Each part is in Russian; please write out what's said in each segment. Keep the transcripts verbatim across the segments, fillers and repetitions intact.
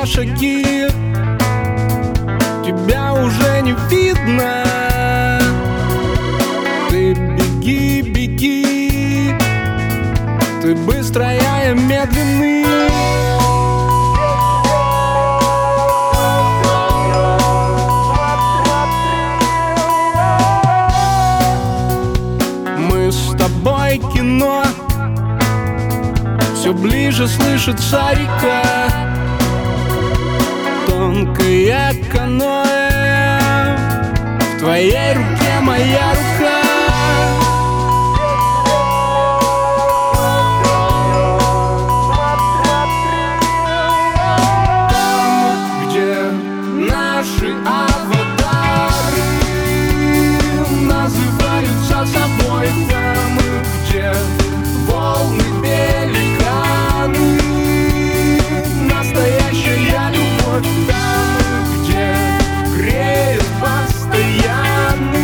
шаги, тебя уже не видно. Ты беги, беги, ты быстрая, я медленный. Мы с тобой кино, все ближе слышится река, тонкое каноэ, в твоей руке моя рука. Там, где наши аватары называются собой, там, где волны пеликаны, настоящая любовь, там, где греет постоянный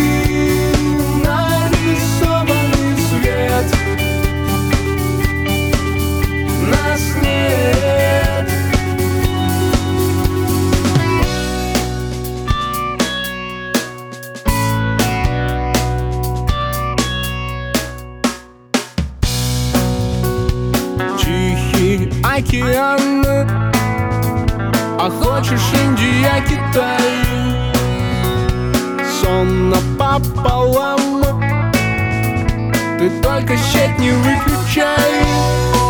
нарисованный свет. Нас нет. Тихий океан, а хочешь Индия, Китай, сон напополам, ты только сеть не выключай.